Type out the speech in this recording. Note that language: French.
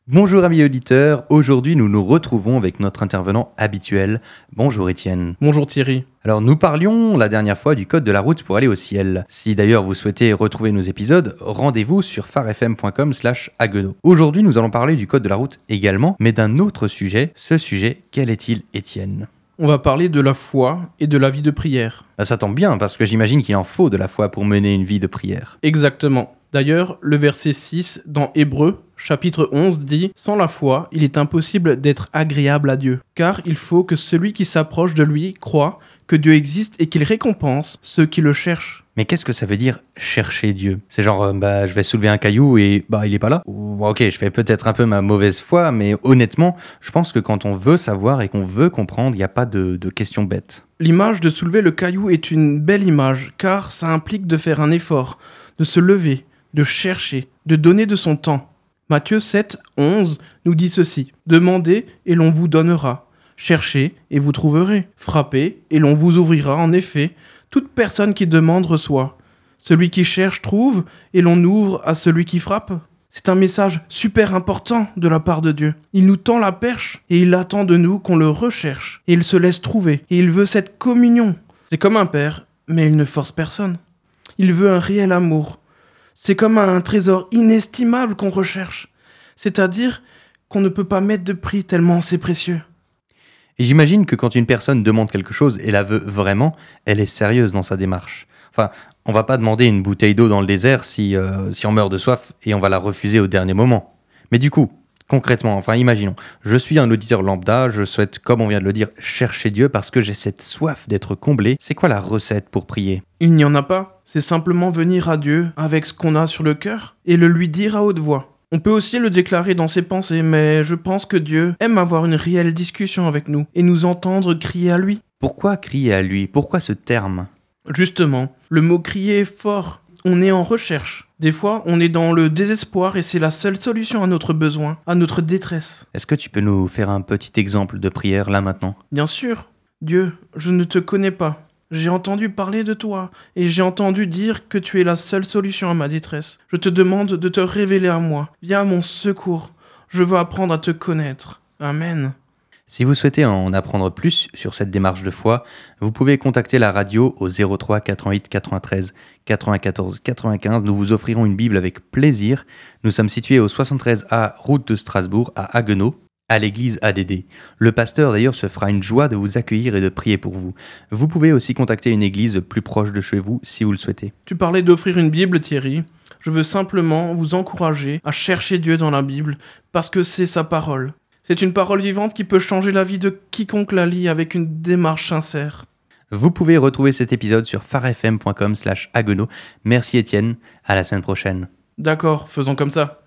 Bonjour amis auditeurs, aujourd'hui nous nous retrouvons avec notre intervenant habituel. Bonjour Étienne. Bonjour Thierry. Alors nous parlions la dernière fois du code de la route pour aller au ciel. Si d'ailleurs vous souhaitez retrouver nos épisodes, rendez-vous sur farfm.com/haguenau. Aujourd'hui nous allons parler du code de la route également, mais d'un autre sujet. Ce sujet, quel est-il Étienne ? On va parler de la foi et de la vie de prière. Ça tombe bien parce que j'imagine qu'il en faut de la foi pour mener une vie de prière. Exactement. D'ailleurs, le verset 6 dans Hébreux, chapitre 11 dit « Sans la foi, il est impossible d'être agréable à Dieu, car il faut que celui qui s'approche de lui croit que Dieu existe et qu'il récompense ceux qui le cherchent. » Mais qu'est-ce que ça veut dire chercher Dieu ? C'est genre, je vais soulever un caillou et il est pas là ? Ou ok, je fais peut-être un peu ma mauvaise foi, mais honnêtement, je pense que quand on veut savoir et qu'on veut comprendre, il n'y a pas de question bête. L'image de soulever le caillou est une belle image, car ça implique de faire un effort, de se lever, de chercher, de donner de son temps. Matthieu 7, 11 nous dit ceci. « Demandez et l'on vous donnera. Cherchez et vous trouverez. Frappez et l'on vous ouvrira. En effet, toute personne qui demande reçoit. Celui qui cherche trouve et l'on ouvre à celui qui frappe. » C'est un message super important de la part de Dieu. Il nous tend la perche et il attend de nous qu'on le recherche. Et il se laisse trouver. Et il veut cette communion. C'est comme un père, mais il ne force personne. Il veut un réel amour. C'est comme un trésor inestimable qu'on recherche. C'est-à-dire qu'on ne peut pas mettre de prix tellement c'est précieux. Et j'imagine que quand une personne demande quelque chose et la veut vraiment, elle est sérieuse dans sa démarche. Enfin, on va pas demander une bouteille d'eau dans le désert si on meurt de soif et on va la refuser au dernier moment. Mais du coup, concrètement, imaginons, je suis un auditeur lambda, je souhaite, comme on vient de le dire, chercher Dieu parce que j'ai cette soif d'être comblé. C'est quoi la recette pour prier ? Il n'y en a pas. C'est simplement venir à Dieu avec ce qu'on a sur le cœur et le lui dire à haute voix. On peut aussi le déclarer dans ses pensées, mais je pense que Dieu aime avoir une réelle discussion avec nous et nous entendre crier à lui. Pourquoi crier à lui ? Pourquoi ce terme ? Justement, le mot crier est fort. On est en recherche. Des fois, on est dans le désespoir et c'est la seule solution à notre besoin, à notre détresse. Est-ce que tu peux nous faire un petit exemple de prière là maintenant ? Bien sûr. Dieu, je ne te connais pas. J'ai entendu parler de toi et j'ai entendu dire que tu es la seule solution à ma détresse. Je te demande de te révéler à moi. Viens à mon secours. Je veux apprendre à te connaître. Amen. Si vous souhaitez en apprendre plus sur cette démarche de foi, vous pouvez contacter la radio au 03 88 93 94 95. Nous vous offrirons une Bible avec plaisir. Nous sommes situés au 73A route de Strasbourg à Haguenau, à l'église ADD. Le pasteur d'ailleurs se fera une joie de vous accueillir et de prier pour vous. Vous pouvez aussi contacter une église plus proche de chez vous si vous le souhaitez. Tu parlais d'offrir une Bible, Thierry. Je veux simplement vous encourager à chercher Dieu dans la Bible parce que c'est sa parole. C'est une parole vivante qui peut changer la vie de quiconque la lit avec une démarche sincère. Vous pouvez retrouver cet épisode sur farfm.com/haguenau. Merci Étienne, à la semaine prochaine. D'accord, faisons comme ça.